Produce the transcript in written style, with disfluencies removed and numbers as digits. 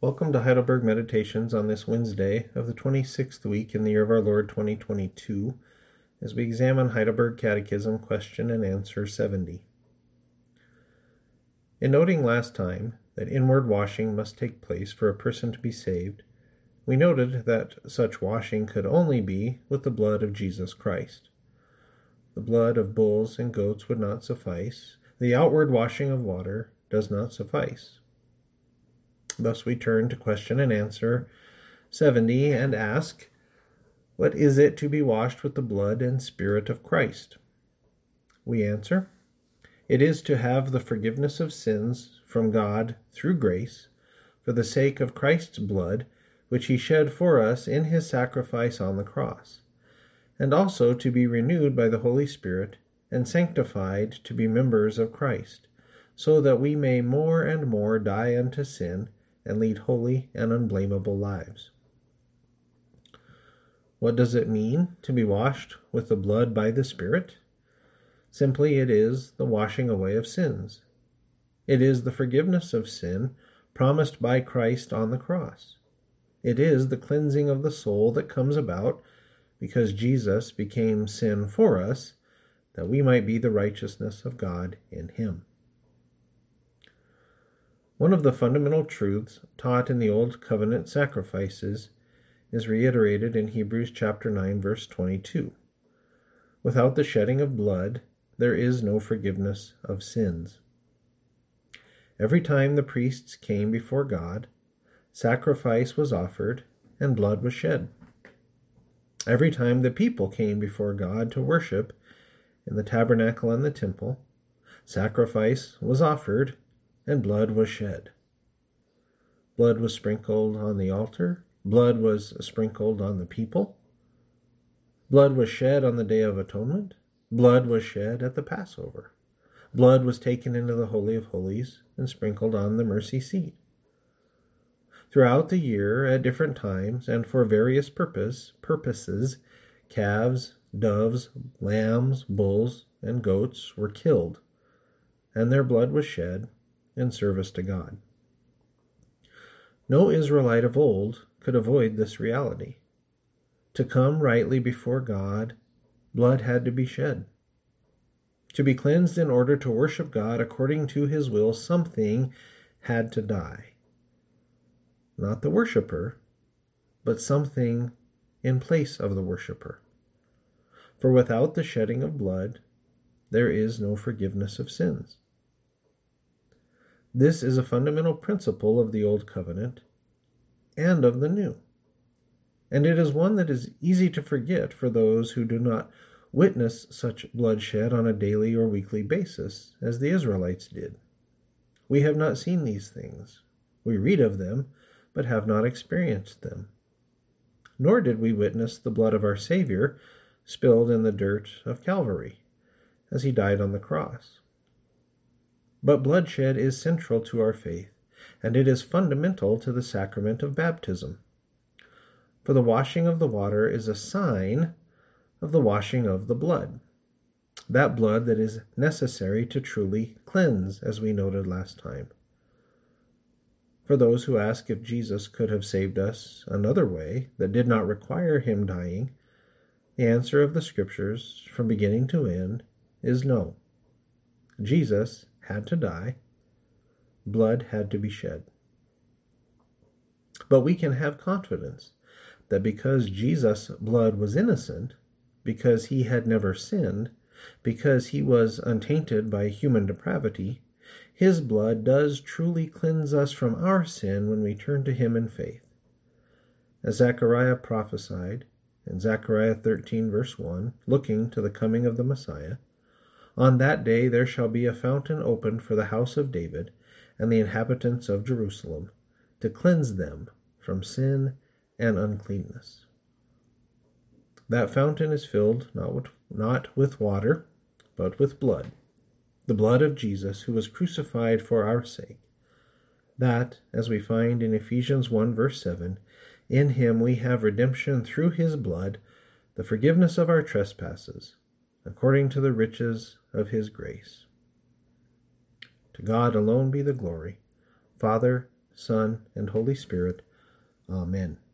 Welcome to Heidelberg Meditations on this Wednesday of the 26th week in the year of our Lord 2022, as we examine Heidelberg Catechism Question and Answer 70. In noting last time that inward washing must take place for a person to be saved, we noted that such washing could only be with the blood of Jesus Christ. The blood of bulls and goats would not suffice. The outward washing of water does not suffice. Thus we turn to Question and Answer 70 and ask, what is it to be washed with the blood and Spirit of Christ? We answer, it is to have the forgiveness of sins from God through grace, for the sake of Christ's blood, which he shed for us in his sacrifice on the cross, and also to be renewed by the Holy Spirit and sanctified to be members of Christ, so that we may more and more die unto sin and lead holy and unblameable lives. What does it mean to be washed with the blood by the Spirit? Simply, it is the washing away of sins. It is the forgiveness of sin promised by Christ on the cross. It is the cleansing of the soul that comes about because Jesus became sin for us, that we might be the righteousness of God in him. One of the fundamental truths taught in the Old Covenant sacrifices is reiterated in Hebrews chapter 9, verse 22. Without the shedding of blood, there is no forgiveness of sins. Every time the priests came before God, sacrifice was offered and blood was shed. Every time the people came before God to worship in the tabernacle and the temple, sacrifice was offered and blood was shed. Blood was sprinkled on the altar. Blood was sprinkled on the people. Blood was shed on the Day of Atonement. Blood was shed at the Passover. Blood was taken into the Holy of Holies and sprinkled on the mercy seat. Throughout the year, at different times, and for various purposes, calves, doves, lambs, bulls, and goats were killed, and their blood was shed in service to God. No Israelite of old could avoid this reality. To come rightly before God, blood had to be shed. To be cleansed in order to worship God according to his will, something had to die. Not the worshiper, but something in place of the worshiper. For without the shedding of blood, there is no forgiveness of sins. This is a fundamental principle of the Old Covenant and of the New, and it is one that is easy to forget for those who do not witness such bloodshed on a daily or weekly basis as the Israelites did. We have not seen these things. We read of them, but have not experienced them. Nor did we witness the blood of our Savior spilled in the dirt of Calvary as he died on the cross. But bloodshed is central to our faith, and it is fundamental to the sacrament of baptism. For the washing of the water is a sign of the washing of the blood, that blood that is necessary to truly cleanse, as we noted last time. For those who ask if Jesus could have saved us another way that did not require him dying, the answer of the Scriptures, from beginning to end, is no. Jesus had to die. Blood had to be shed. But we can have confidence that because Jesus' blood was innocent, because he had never sinned, because he was untainted by human depravity, his blood does truly cleanse us from our sin when we turn to him in faith. As Zechariah prophesied in Zechariah 13, verse 1, looking to the coming of the Messiah, on that day there shall be a fountain opened for the house of David and the inhabitants of Jerusalem, to cleanse them from sin and uncleanness. That fountain is filled not with water, but with blood, the blood of Jesus, who was crucified for our sake. That, as we find in Ephesians 1, verse 7, in him we have redemption through his blood, the forgiveness of our trespasses, according to the riches of his grace. To God alone be the glory, Father, Son, and Holy Spirit. Amen.